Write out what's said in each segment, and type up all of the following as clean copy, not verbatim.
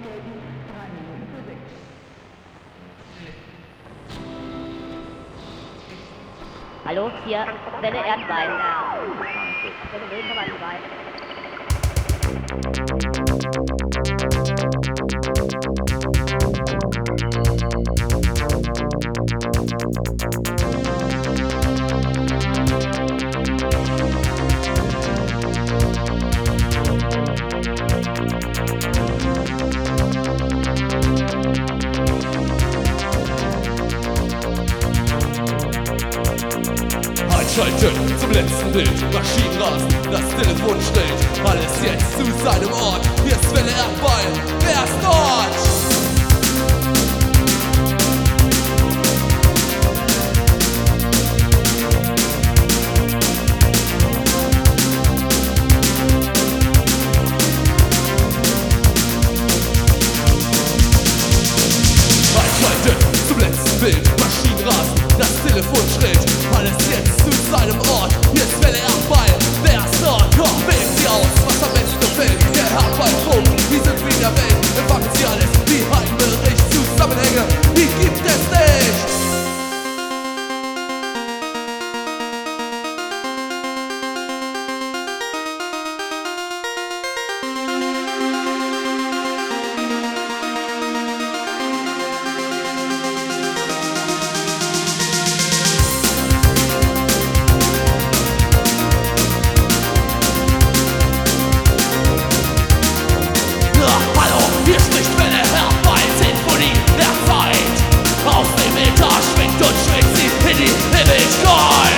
Hallo, hier, Welle Erdbein. Welle 0,2. Einschalten zum letzten Bild, Maschinen rasen, das Telefon stellt alles jetzt zu seinem Ort. Hier ist Welle Erdbein, wer ist dort? Einschalten zum letzten Bild, Maschinen rasen, das Telefon schrillt, alles jetzt zu seinem Ort. Hier ist Welle Erdbein, wer ist dort? Komm, wählen Sie aus, was am besten gefällt. Der Erdbein-Funk, die sind wie in der Welt. Empfangen Sie alles, wie ein Bericht. Zusammenhänge, die gibt es nicht. Hier spricht Welle Erdbein, Sinfonie der Zeit. Aus dem Äther schwingt und schwingt sie in die Ewigkeit.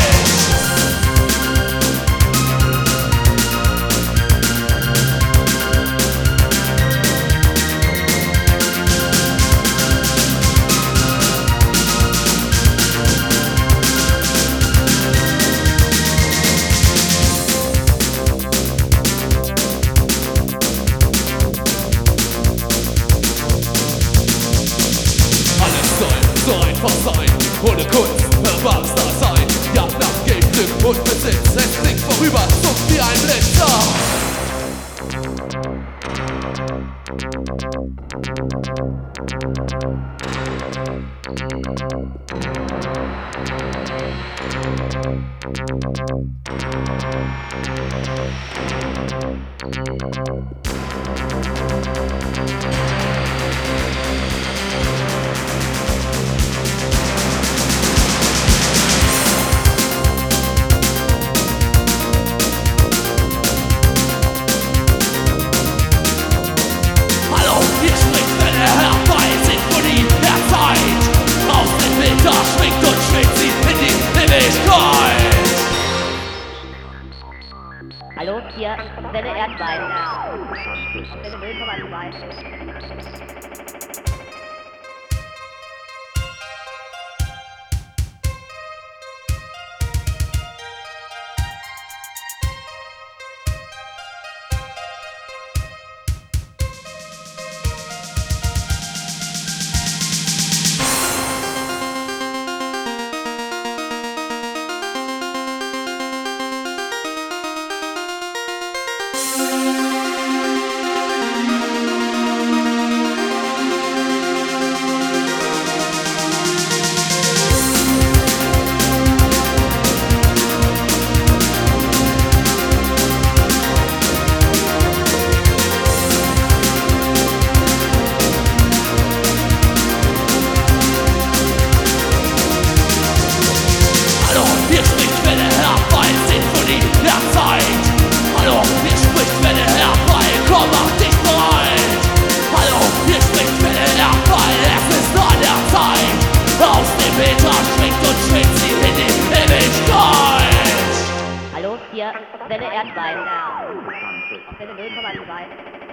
So einfach sein, ohne Kunst, hörbares Dasein. Jagd nach Geld, Glück und Besitz, es klingt vorüber, zuckt wie ein Blitzer. Hallo, hier, Welle Erdbein. Welle 0,2. Hier spricht Welle Erdbein, Sinfonie der Zeit. Hallo, hier spricht Welle Erdbein, komm, mach dich bereit. Hallo, hier spricht Welle Erdbein, es ist an der Zeit. Aus dem Äther schwingt und schwingt sie in die Ewigkeit. Hallo, hier, Welle Erdbein. Welle 0,2.